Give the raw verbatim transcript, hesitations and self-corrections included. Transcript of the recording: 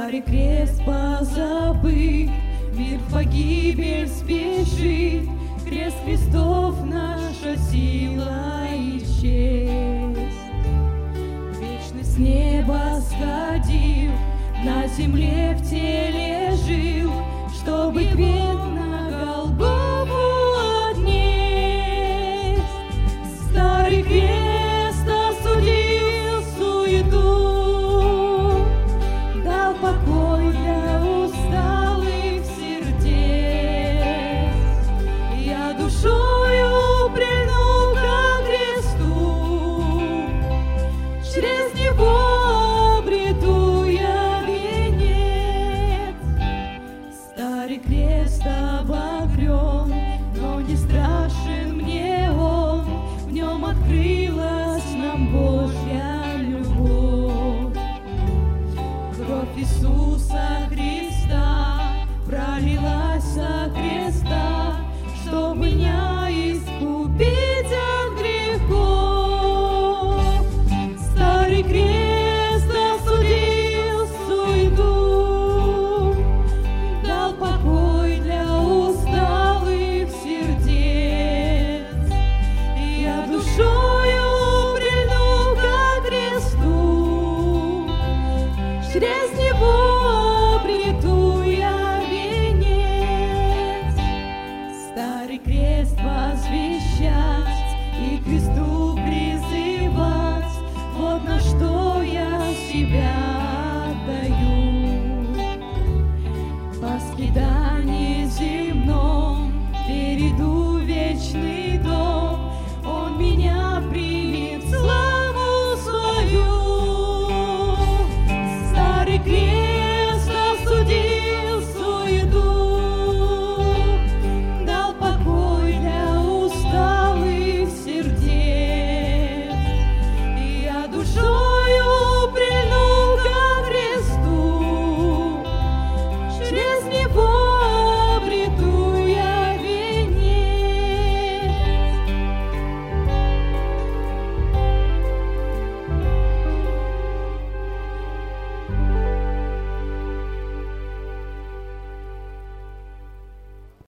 Старый крест позабыт, мир в погибель спешит. Крест Христов — наша сила и честь. Вечность с неба сходил, на земле в теле жил, чтобы грех на Голгофу отнесть. Старый крест осудил суету, дал покой для усталых сердец. Я душою прильну ко кресту, через него обрету я венец. Старый крест обогрен, но не страшен мне он, в нем открылась нам Божья любовь. Кровь Иисуса Христа пролилась со креста, чтоб меня искупить от грехов. Старый крест осудил суету, дал покой для усталых сердец. Я душою прильну ко кресту, через него